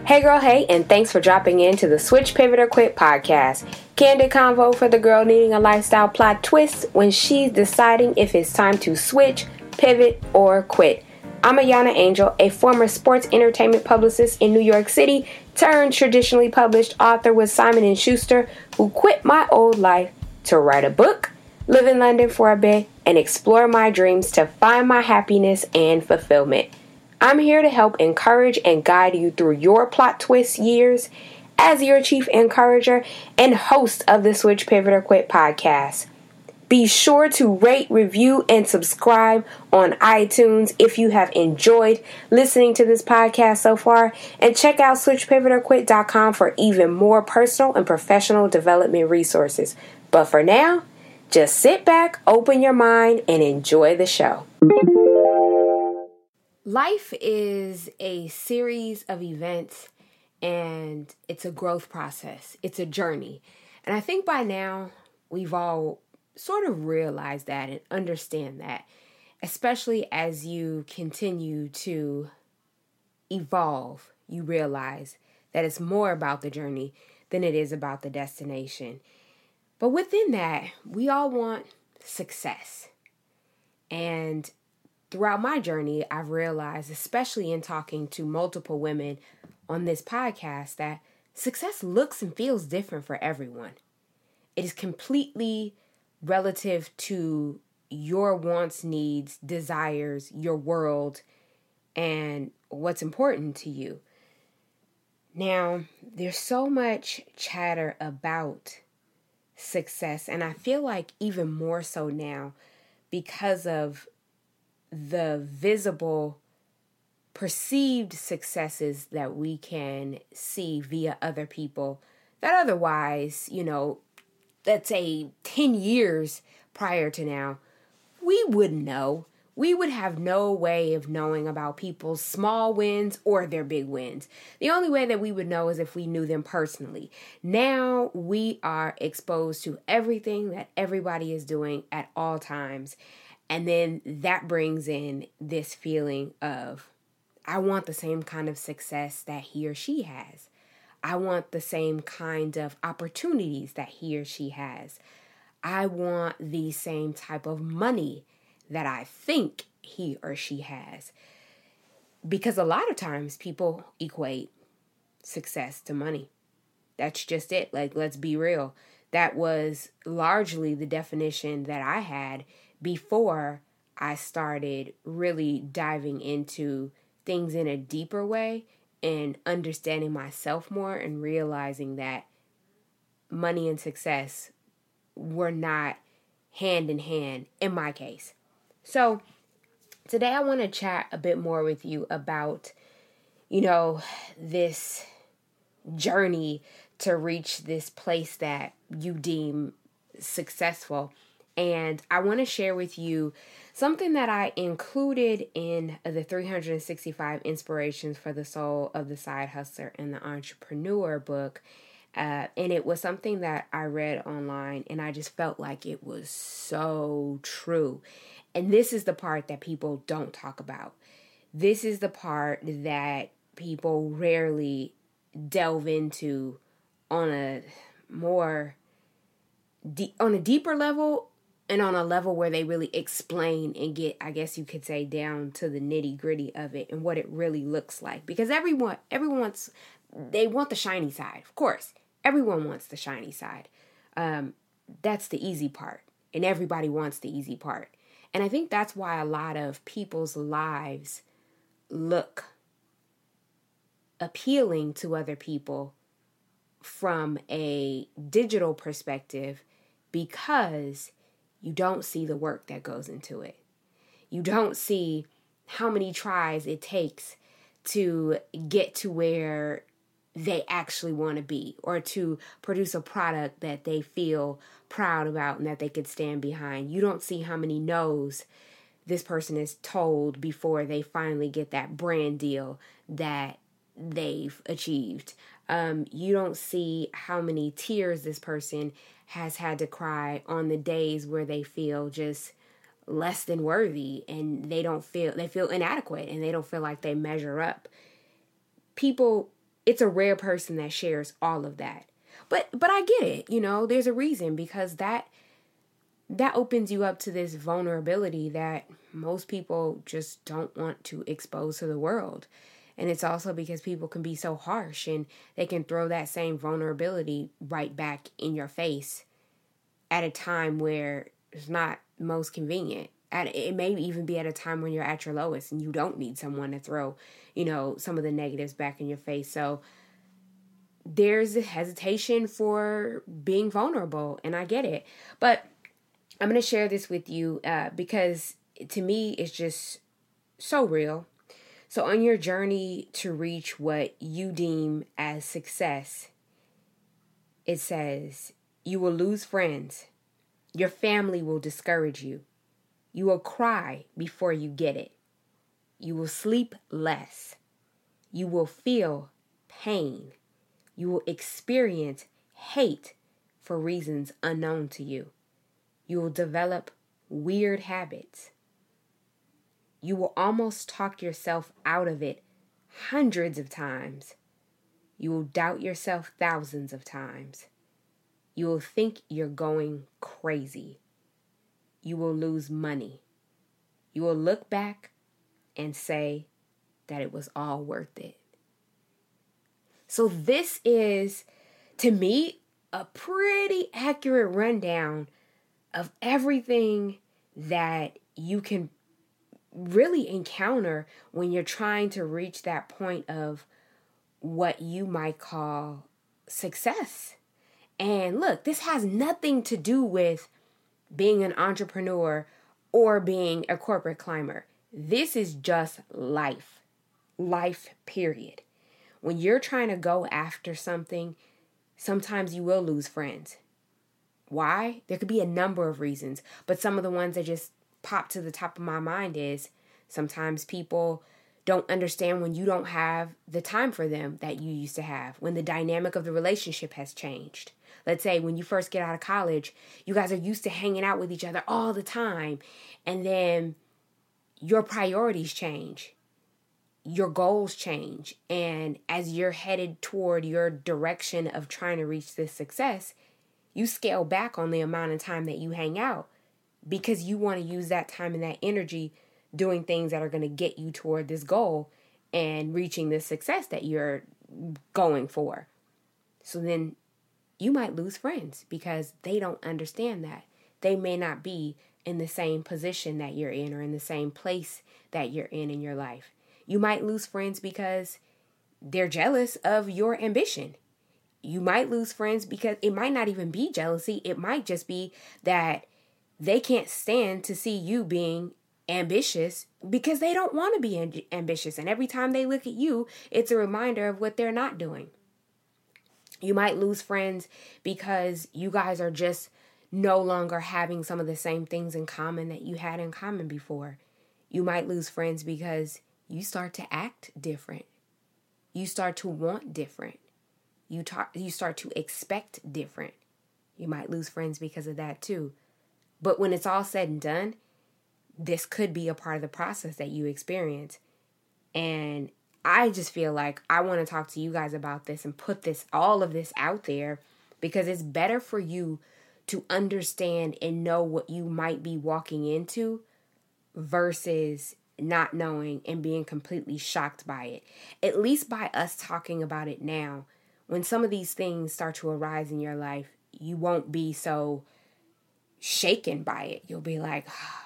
Hey girl, hey, and thanks for dropping in to the Switch, Pivot, or Quit podcast. Candid convo for the girl needing a lifestyle plot twist when she's deciding if it's time to switch, pivot, or quit. I'm Ayana Angel, a former sports entertainment publicist in New York City, turned traditionally published author with Simon & Schuster, who quit my old life to write a book, live in London for a bit, and explore my dreams to find my happiness and fulfillment. I'm here to help encourage and guide you through your plot twist years as your chief encourager and host of the Switch, Pivot, or Quit podcast. Be sure to rate, review, and subscribe on iTunes if you have enjoyed listening to this podcast so far, and check out switchpivotorquit.com for even more personal and professional development resources. But for now, just sit back, open your mind, and enjoy the show. Life is a series of events, and it's a growth process. It's a journey. And I think by now we've all sort of realized that and understand that, especially as you continue to evolve, you realize that it's more about the journey than it is about the destination. But within that, we all want success. And throughout my journey, I've realized, especially in talking to multiple women on this podcast, that success looks and feels different for everyone. It is completely relative to your wants, needs, desires, your world, and what's important to you. Now, there's so much chatter about success, and I feel like even more so now because of the visible perceived successes that we can see via other people that otherwise, let's say 10 years prior to now, we wouldn't know. We would have no way of knowing about people's small wins or their big wins. The only way that we would know is if we knew them personally. Now we are exposed to everything that everybody is doing at all times. And then that brings in this feeling of, I want the same kind of success that he or she has. I want the same kind of opportunities that he or she has. I want the same type of money that I think he or she has. Because a lot of times people equate success to money. That's just it. Like, let's be real. That was largely the definition that I had before I started really diving into things in a deeper way and understanding myself more and realizing that money and success were not hand in hand in my case. So today I want to chat a bit more with you about, this journey to reach this place that you deem successful. And I want to share with you something that I included in the 365 Inspirations for the Soul of the Side Hustler and the Entrepreneur book. And it was something that I read online, and I just felt like it was so true. And this is the part that people don't talk about. This is the part that people rarely delve into on a deeper level, and on a level where they really explain and get, I guess you could say, down to the nitty gritty of it and what it really looks like. Because everyone they want the shiny side. Of course, everyone wants the shiny side. That's the easy part. And everybody wants the easy part. And I think that's why a lot of people's lives look appealing to other people from a digital perspective, because you don't see the work that goes into it. You don't see how many tries it takes to get to where they actually want to be, or to produce a product that they feel proud about and that they could stand behind. You don't see how many no's this person is told before they finally get that brand deal that they've achieved. You don't see how many tears this person has had to cry on the days where they feel just less than worthy, and they feel inadequate, and they don't feel like they measure up. People It's a rare person that shares all of that. But I get it, there's a reason, because that opens you up to this vulnerability that most people just don't want to expose to the world. And it's also because people can be so harsh and they can throw that same vulnerability right back in your face at a time where it's not most convenient. It may even be at a time when you're at your lowest and you don't need someone to throw, some of the negatives back in your face. So there's a hesitation for being vulnerable, and I get it. But I'm going to share this with you because to me, it's just so real. So on your journey to reach what you deem as success, it says, you will lose friends. Your family will discourage you. You will cry before you get it. You will sleep less. You will feel pain. You will experience hate for reasons unknown to you. You will develop weird habits. You will almost talk yourself out of it hundreds of times. You will doubt yourself thousands of times. You will think you're going crazy. You will lose money. You will look back and say that it was all worth it. So this is, to me, a pretty accurate rundown of everything that you can really encounter when you're trying to reach that point of what you might call success. And look, this has nothing to do with being an entrepreneur or being a corporate climber. This is just life. Life, period. When you're trying to go after something, sometimes you will lose friends. Why? There could be a number of reasons, but some of the ones that just pop to the top of my mind is sometimes people don't understand when you don't have the time for them that you used to have, when the dynamic of the relationship has changed. Let's say when you first get out of college, you guys are used to hanging out with each other all the time, and then your priorities change. Your goals change, and as you're headed toward your direction of trying to reach this success, you scale back on the amount of time that you hang out because you want to use that time and that energy doing things that are going to get you toward this goal and reaching the success that you're going for. So then you might lose friends because they don't understand that. They may not be in the same position that you're in or in the same place that you're in your life. You might lose friends because they're jealous of your ambition. You might lose friends because it might not even be jealousy. It might just be that they can't stand to see you being ambitious because they don't want to be ambitious. And every time they look at you, it's a reminder of what they're not doing. You might lose friends because you guys are just no longer having some of the same things in common that you had in common before. You might lose friends because you start to act different. You start to want different. You start to expect different. You might lose friends because of that too. But when it's all said and done, this could be a part of the process that you experience. And I just feel like I want to talk to you guys about this and put all of this out there because it's better for you to understand and know what you might be walking into versus not knowing and being completely shocked by it. At least by us talking about it now, when some of these things start to arise in your life, you won't be so shaken by it. You'll be like,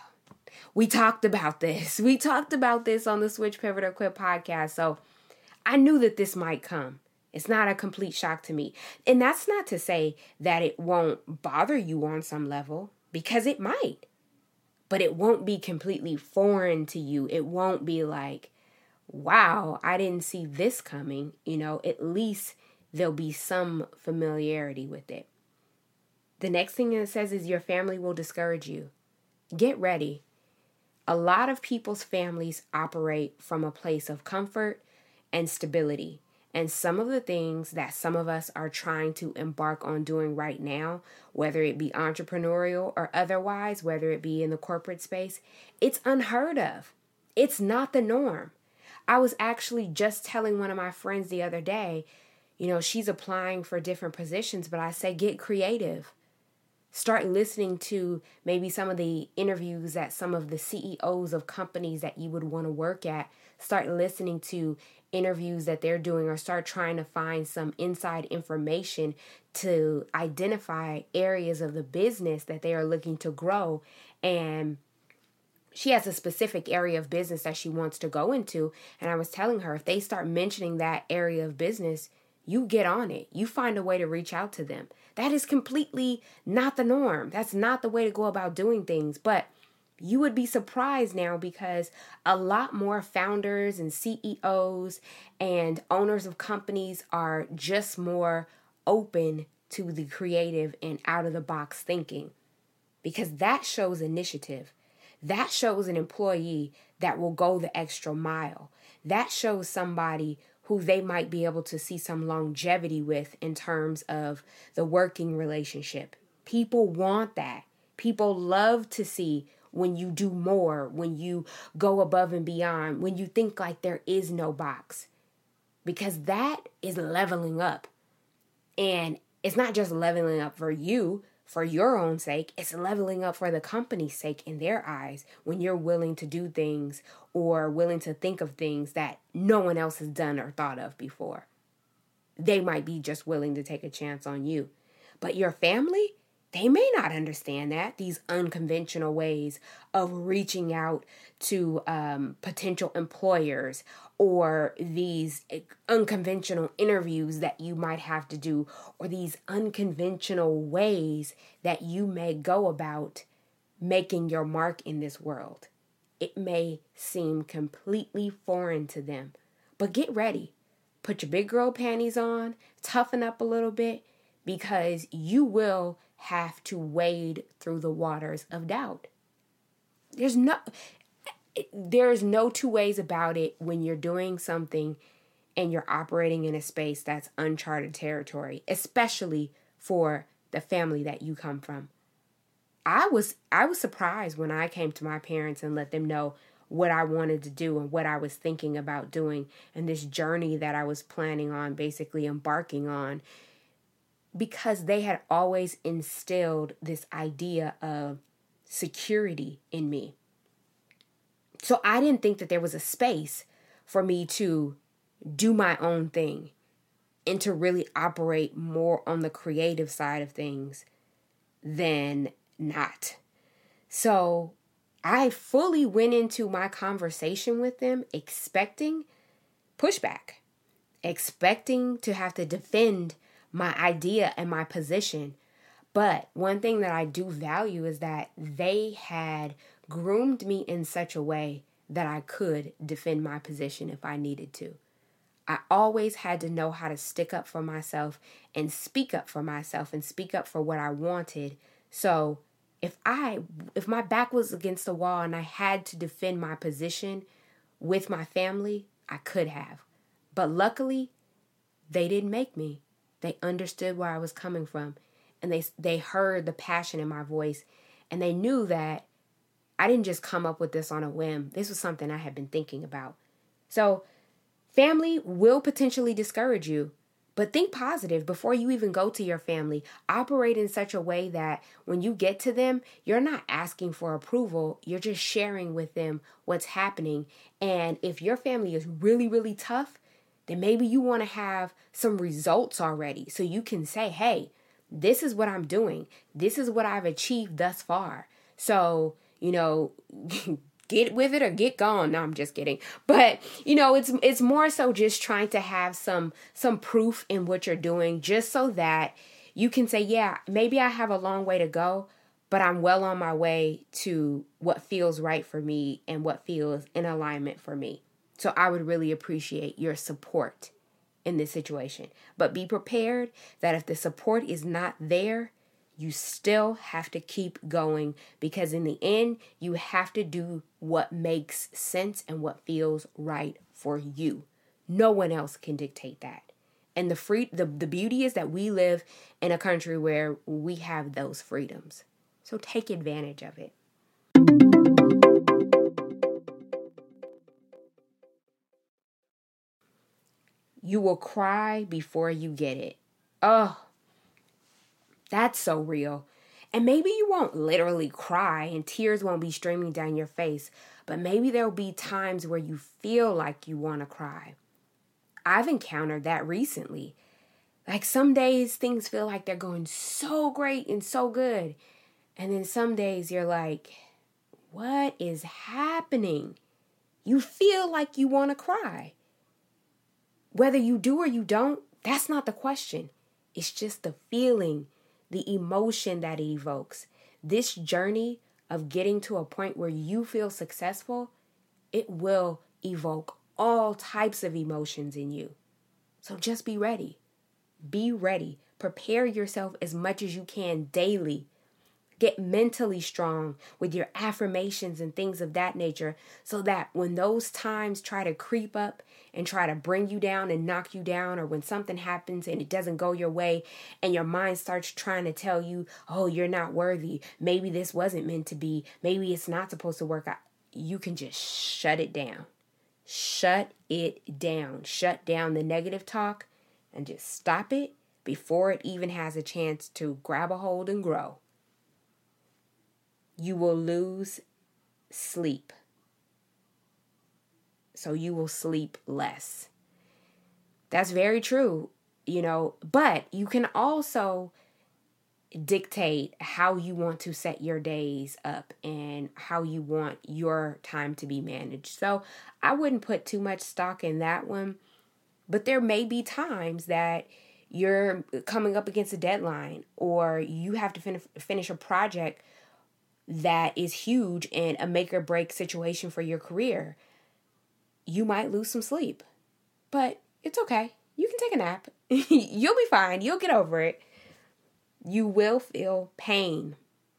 we talked about this. We talked about this on the Switch, Pivot, or Quit podcast. So I knew that this might come. It's not a complete shock to me. And that's not to say that it won't bother you on some level, because it might. But it won't be completely foreign to you. It won't be like, wow, I didn't see this coming. At least there'll be some familiarity with it. The next thing it says is your family will discourage you. Get ready. A lot of people's families operate from a place of comfort and stability. And some of the things that some of us are trying to embark on doing right now, whether it be entrepreneurial or otherwise, whether it be in the corporate space, it's unheard of. It's not the norm. I was actually just telling one of my friends the other day, she's applying for different positions, but I say, get creative. Start listening to maybe some of the interviews that some of the CEOs of companies that you would want to work at. Start listening to interviews that they're doing, or start trying to find some inside information to identify areas of the business that they are looking to grow. And she has a specific area of business that she wants to go into. And I was telling her, if they start mentioning that area of business, you get on it. You find a way to reach out to them. That is completely not the norm. That's not the way to go about doing things. But you would be surprised now, because a lot more founders and CEOs and owners of companies are just more open to the creative and out of the box thinking, because that shows initiative. That shows an employee that will go the extra mile. That shows somebody who they might be able to see some longevity with in terms of the working relationship. People want that. People love to see when you do more, when you go above and beyond, when you think like there is no box, because that is leveling up. And it's not just leveling up for you, for your own sake, it's leveling up for the company's sake in their eyes, when you're willing to do things or willing to think of things that no one else has done or thought of before. They might be just willing to take a chance on you. But your family, they may not understand that, these unconventional ways of reaching out to potential employers, or these unconventional interviews that you might have to do, or these unconventional ways that you may go about making your mark in this world. It may seem completely foreign to them, but get ready. Put your big girl panties on, toughen up a little bit, because you will have to wade through the waters of doubt. There's no two ways about it when you're doing something and you're operating in a space that's uncharted territory, especially for the family that you come from. I was surprised when I came to my parents and let them know what I wanted to do and what I was thinking about doing, and this journey that I was planning on basically embarking on, because they had always instilled this idea of security in me. So I didn't think that there was a space for me to do my own thing and to really operate more on the creative side of things than not. So I fully went into my conversation with them expecting pushback, expecting to have to defend my idea and my position. But one thing that I do value is that they had groomed me in such a way that I could defend my position if I needed to. I always had to know how to stick up for myself and speak up for myself and speak up for what I wanted. So if my back was against the wall and I had to defend my position with my family, I could have. But luckily, they didn't make me. They understood where I was coming from, and they heard the passion in my voice, and they knew that I didn't just come up with this on a whim. This was something I had been thinking about. So family will potentially discourage you, but think positive before you even go to your family. Operate in such a way that when you get to them, you're not asking for approval. You're just sharing with them what's happening. And if your family is really, really tough, then maybe you want to have some results already so you can say, hey, this is what I'm doing. This is what I've achieved thus far. So, get with it or get gone. No, I'm just kidding. But, it's more so just trying to have some proof in what you're doing, just so that you can say, yeah, maybe I have a long way to go, but I'm well on my way to what feels right for me and what feels in alignment for me. So I would really appreciate your support in this situation. But be prepared that if the support is not there, you still have to keep going, because in the end, you have to do what makes sense and what feels right for you. No one else can dictate that. And the beauty is that we live in a country where we have those freedoms. So take advantage of it. You will cry before you get it. Oh, that's so real. And maybe you won't literally cry and tears won't be streaming down your face, but maybe there'll be times where you feel like you want to cry. I've encountered that recently. Like some days things feel like they're going so great and so good. And then some days you're like, what is happening? You feel like you want to cry. Whether you do or you don't, that's not the question. It's just the feeling, the emotion that it evokes. This journey of getting to a point where you feel successful, it will evoke all types of emotions in you. So just be ready. Be ready. Prepare yourself as much as you can daily. Get mentally strong with your affirmations and things of that nature so that when those times try to creep up and try to bring you down and knock you down, or when something happens and it doesn't go your way and your mind starts trying to tell you, oh, you're not worthy. Maybe this wasn't meant to be. Maybe it's not supposed to work out. You can just shut it down. Shut it down. Shut down the negative talk and just stop it before it even has a chance to grab a hold and grow. You will lose sleep. So you will sleep less. That's very true, but you can also dictate how you want to set your days up and how you want your time to be managed. So I wouldn't put too much stock in that one, but there may be times that you're coming up against a deadline or you have to finish a project that is huge and a make or break situation for your career. You might lose some sleep, but it's okay. You can take a nap. You'll be fine. You'll get over it. You will feel pain.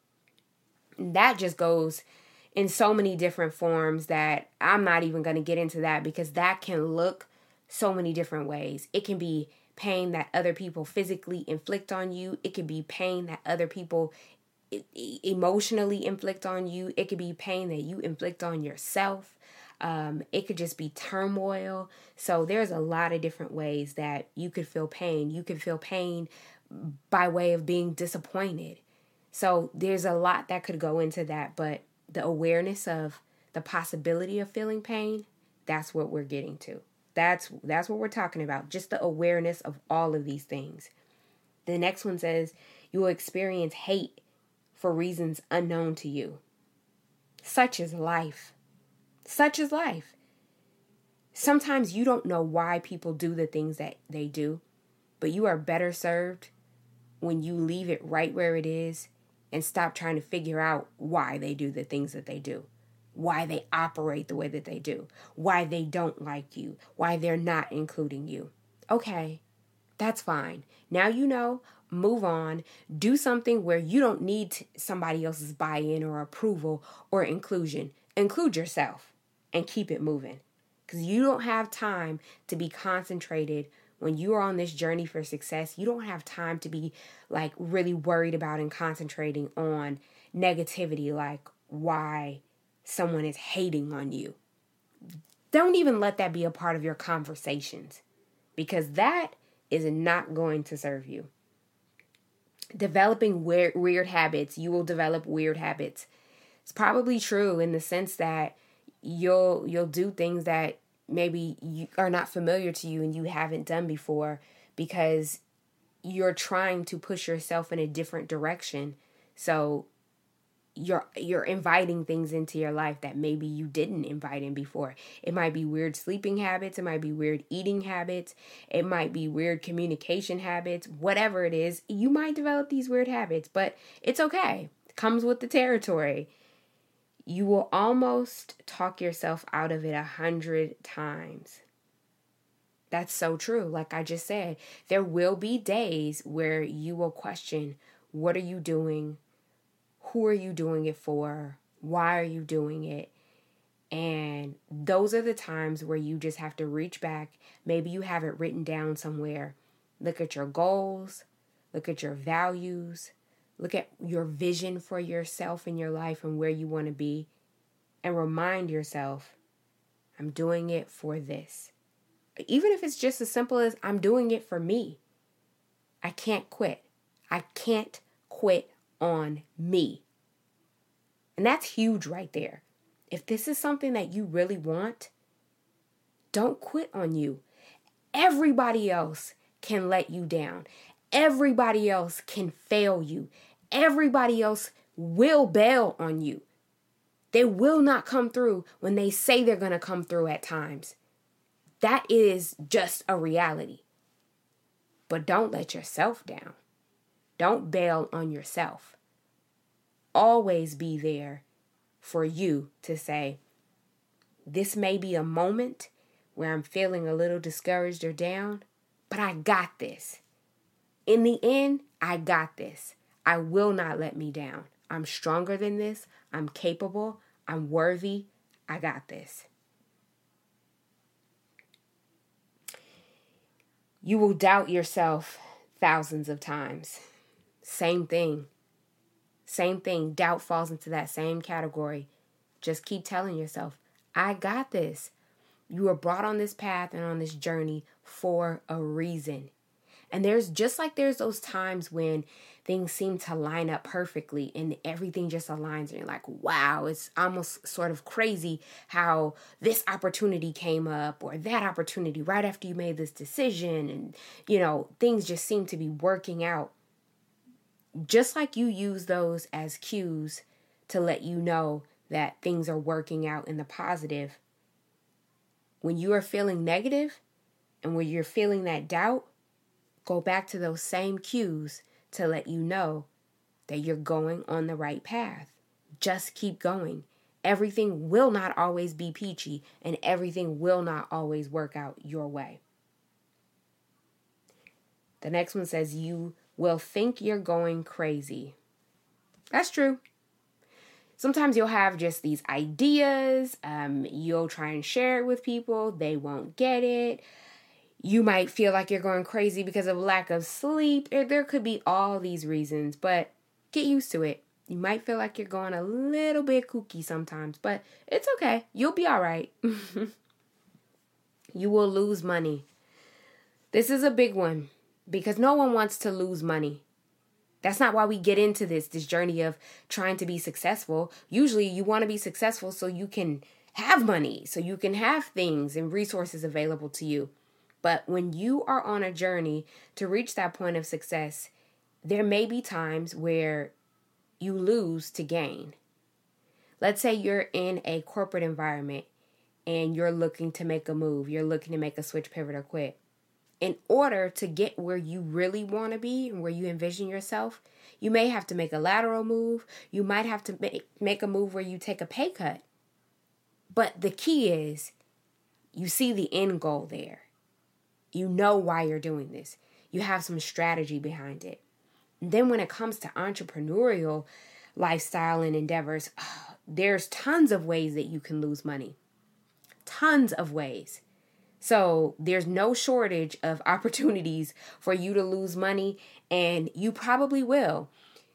And that just goes in so many different forms that I'm not even going to get into that because that can look so many different ways. It can be pain that other people physically inflict on you. It could be pain that other people emotionally inflict on you. It could be pain that you inflict on yourself. It could just be turmoil. So there's a lot of different ways that you could feel pain. You could feel pain by way of being disappointed. So there's a lot that could go into that, but the awareness of the possibility of feeling pain, that's what we're getting to. That's what we're talking about. Just the awareness of all of these things. The next one says you will experience hate for reasons unknown to you. Such is life. Such is life. Sometimes you don't know why people do the things that they do, but you are better served when you leave it right where it is and stop trying to figure out why they do the things that they do, why they operate the way that they do, why they don't like you, why they're not including you. Okay, that's fine. Now you know. Move on, do something where you don't need somebody else's buy-in or approval or inclusion. Include yourself and keep it moving because you don't have time to be concentrated when you are on this journey for success. You don't have time to be like really worried about and concentrating on negativity, like why someone is hating on you. Don't even let that be a part of your conversations because that is not going to serve you. Developing weird habits. You will develop weird habits. It's probably true in the sense that you'll do things that maybe you are not familiar to you and you haven't done before because you're trying to push yourself in a different direction. So you're inviting things into your life that maybe you didn't invite in before. It might be weird sleeping habits. It might be weird eating habits. It might be weird communication habits. Whatever it is, you might develop these weird habits, but it's okay. It comes with the territory. You will almost talk yourself out of it 100 times. That's so true. Like I just said, there will be days where you will question, what are you doing? Who are you doing it for? Why are you doing it? And those are the times where you just have to reach back. Maybe you have it written down somewhere. Look at your goals. Look at your values. Look at your vision for yourself and your life and where you want to be. And remind yourself, I'm doing it for this. Even if it's just as simple as I'm doing it for me. I can't quit. I can't quit on me. And that's huge right there. If this is something that you really want, don't quit on you. Everybody else can let you down. Everybody else can fail you. Everybody else will bail on you. They will not come through when they say they're going to come through at times. That is just a reality. But don't let yourself down. Don't bail on yourself. Always be there for you to say, this may be a moment where I'm feeling a little discouraged or down, but I got this. In the end, I got this. I will not let me down. I'm stronger than this. I'm capable. I'm worthy. I got this. You will doubt yourself thousands of times. Same thing. Same thing. Doubt falls into that same category. Just keep telling yourself, I got this. You were brought on this path and on this journey for a reason. And there's those times when things seem to line up perfectly and everything just aligns and you're like, wow, it's almost sort of crazy how this opportunity came up or that opportunity right after you made this decision. And, things just seem to be working out. Just like you use those as cues to let you know that things are working out in the positive. When you are feeling negative and when you're feeling that doubt, go back to those same cues to let you know that you're going on the right path. Just keep going. Everything will not always be peachy and everything will not always work out your way. The next one says you will think you're going crazy. That's true. Sometimes you'll have just these ideas. You'll try and share it with people. They won't get it. You might feel like you're going crazy because of lack of sleep. There could be all these reasons, but get used to it. You might feel like you're going a little bit kooky sometimes, but it's okay. You'll be all right. You will lose money. This is a big one because no one wants to lose money. That's not why we get into this journey of trying to be successful. Usually you want to be successful so you can have money, so you can have things and resources available to you. But when you are on a journey to reach that point of success, there may be times where you lose to gain. Let's say you're in a corporate environment and you're looking to make a move. You're looking to make a switch, pivot, or quit. In order to get where you really want to be and where you envision yourself, you may have to make a lateral move. You might have to make a move where you take a pay cut. But the key is you see the end goal there. You know why you're doing this. You have some strategy behind it. And then when it comes to entrepreneurial lifestyle and endeavors, there's tons of ways that you can lose money. Tons of ways. So there's no shortage of opportunities for you to lose money, and you probably will.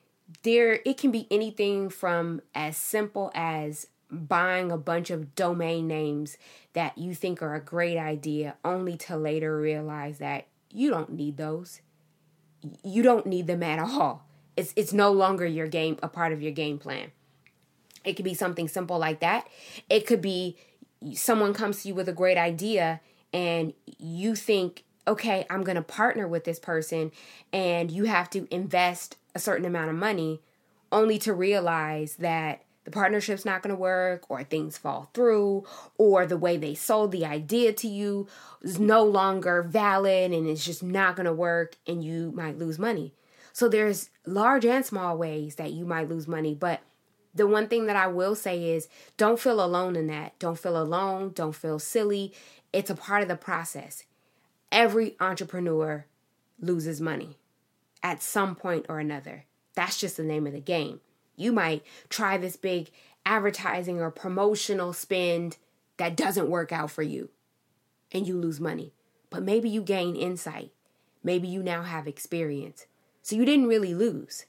It can be anything from as simple as buying a bunch of domain names that you think are a great idea, only to later realize that you don't need those. You don't need them at all. It's no longer a part of your game plan. It could be something simple like that. It could be someone comes to you with a great idea and you think, okay, I'm going to partner with this person, and you have to invest a certain amount of money only to realize that the partnership's not going to work, or things fall through, or the way they sold the idea to you is no longer valid and it's just not going to work, and you might lose money. So there's large and small ways that you might lose money. But the one thing that I will say is don't feel alone in that. Don't feel alone. Don't feel silly. It's a part of the process. Every entrepreneur loses money at some point or another. That's just the name of the game. You might try this big advertising or promotional spend that doesn't work out for you and you lose money. But maybe you gain insight. Maybe you now have experience. So you didn't really lose.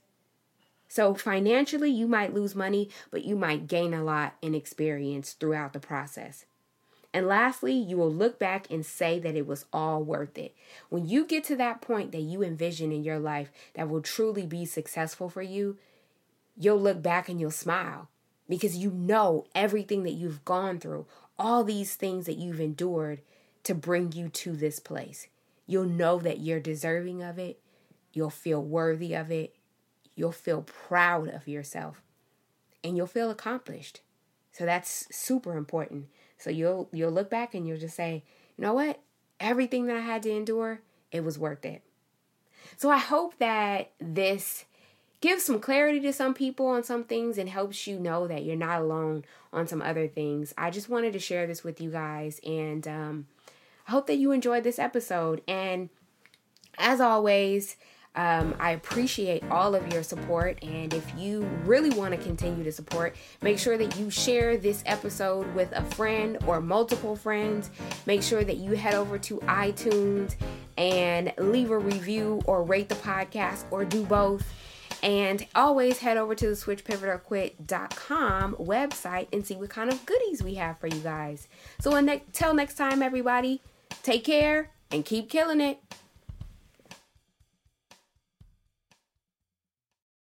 So financially, you might lose money, but you might gain a lot in experience throughout the process. And lastly, you will look back and say that it was all worth it. When you get to that point that you envision in your life that will truly be successful for you, you'll look back and you'll smile because you know everything that you've gone through, all these things that you've endured to bring you to this place. You'll know that you're deserving of it. You'll feel worthy of it. You'll feel proud of yourself and you'll feel accomplished. So that's super important. So you'll look back and you'll just say, you know what? Everything that I had to endure, it was worth it. So I hope that this gives some clarity to some people on some things and helps you know that you're not alone on some other things. I just wanted to share this with you guys, and I hope that you enjoyed this episode. And as always, I appreciate all of your support, and if you really want to continue to support, make sure that you share this episode with a friend or multiple friends. Make sure that you head over to iTunes and leave a review or rate the podcast or do both. And always head over to the switchpivotorquit.com website and see what kind of goodies we have for you guys. So until next time, everybody, take care and keep killing it.